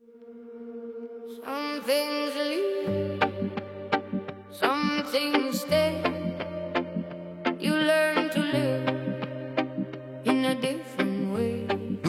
Some things leave, some things stay. You learn to live in a different way.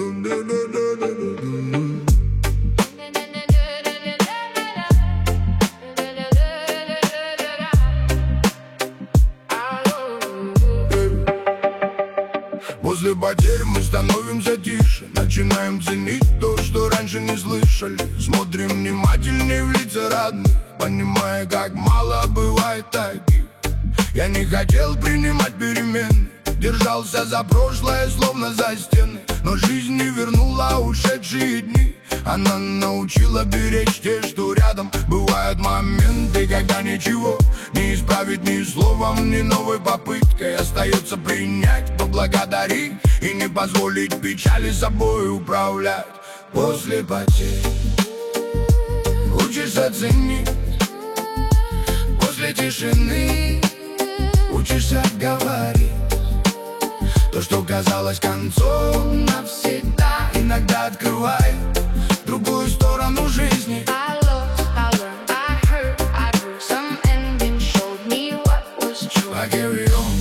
После потерь мы становимся тише, начинаем ценить то, что раньше не слышали. Смотрим внимательнее в лица родных, понимая, как мало бывает таких. Я не хотел принимать перемены, держался за прошлое, словно за стены. Но жизнь не вернула ушедшие дни. Она научила беречь те, что рядом. Бывают моменты, когда ничего не исправить ни словом, ни новой попыткой. Остается принять, поблагодарить и не позволить печали собой управлять. После потерь учишься ценить, после тишины учишься говорить то, что казалось концом навсегда, иногда открывает другую сторону жизни. I lost, I learned, I hurt, I grew. Some ending showed me what was true. I carry on.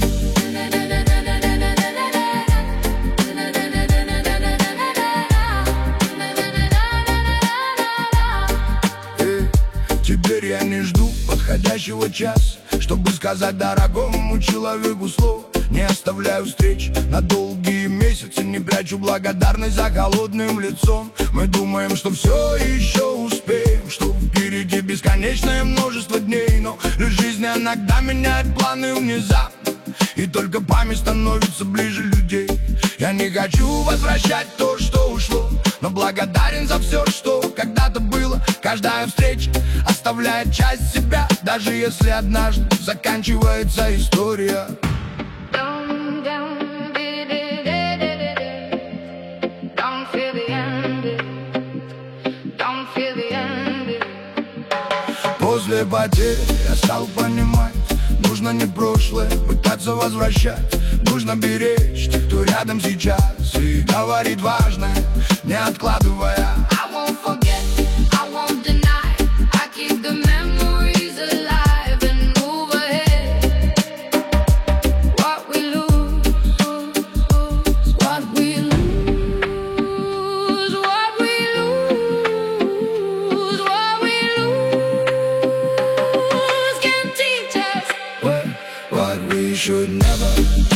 Теперь я не жду подходящего часа, чтобы сказать дорогому человеку слово. Не оставляю встреч на долгие месяцы, не прячу благодарность за холодным лицом. Мы думаем, что все еще успеем, что впереди бесконечное множество дней. Но жизнь иногда меняет планы внезапно, и только память становится ближе людей. Я не хочу возвращать то, что ушло, но благодарен за все, что когда-то было. Каждая встреча оставляет часть себя, даже если однажды заканчивается история. После потерь я стал понимать, нужно не прошлое пытаться возвращать. Нужно беречь тех, кто рядом сейчас, и говорить важное, не откладывая. I won't forget, I won't deny. I keep the memories alive and move ahead. What we lose, what we lose, what we lose, what we lose can teach us What we should never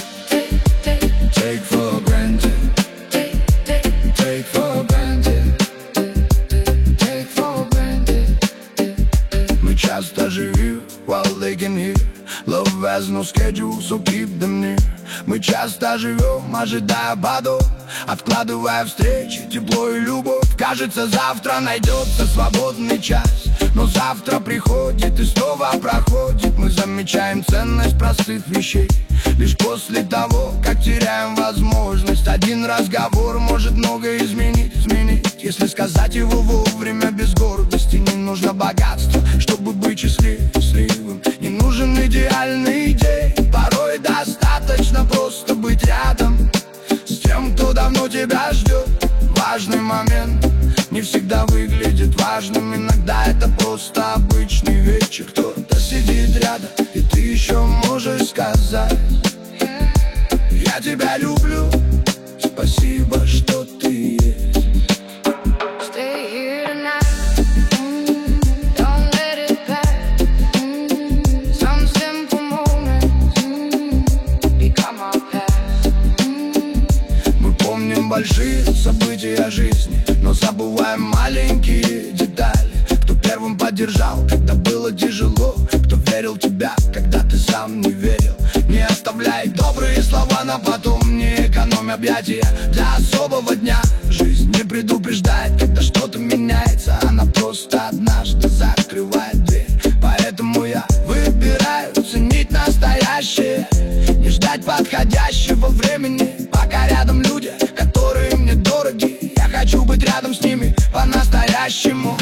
take for granted. Take for granted. Take for granted. Мы часто живем while they can hear. Love has no schedule, so keep them near. Мы часто живем, ожидая подвох, откладывая встречи, тепло и любовь. Кажется, завтра найдется свободный час, но завтра приходит и снова проходит. Мы замечаем ценность простых вещей лишь после того, как теряем возможность. Один разговор может многое изменить. Если сказать его вовремя без гордости. Не нужно богатство, чтобы быть счастливым. Не нужен идеальный день. Порой достаточно просто быть рядом с тем, кто давно тебя ждет. Важный момент не всегда выглядит важным. Иногда это просто обычный вечер. Кто-то сидит рядом, и ты еще можешь сказать: я тебя люблю, спасибо, что ты есть. stay here tonight. Don't let it pass. Some simple moments become our past. Мы помним большие события жизни, но забываем маленькие детали. Кто первым поддержал, когда было тяжело, кто верил в тебя, когда ты сам не верил. Не оставляй добрые слова на потом, не экономь объятия для особого дня. Жизнь не предупреждает, когда что-то меняется, она просто однажды закрывает дверь. Поэтому я выбираю ценить настоящее, не ждать подходящего времени. Пока рядом люди, которые мне дороги, я хочу быть рядом с ними по-настоящему.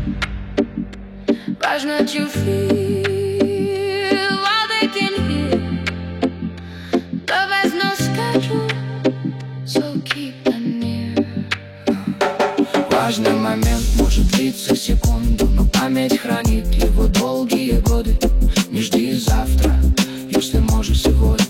Важно, what you feel while they can hear. Love has no schedule, so keep them near. Важный момент может длиться секунду, но память хранит его долгие годы. Не жди завтра, если можешь сегодня.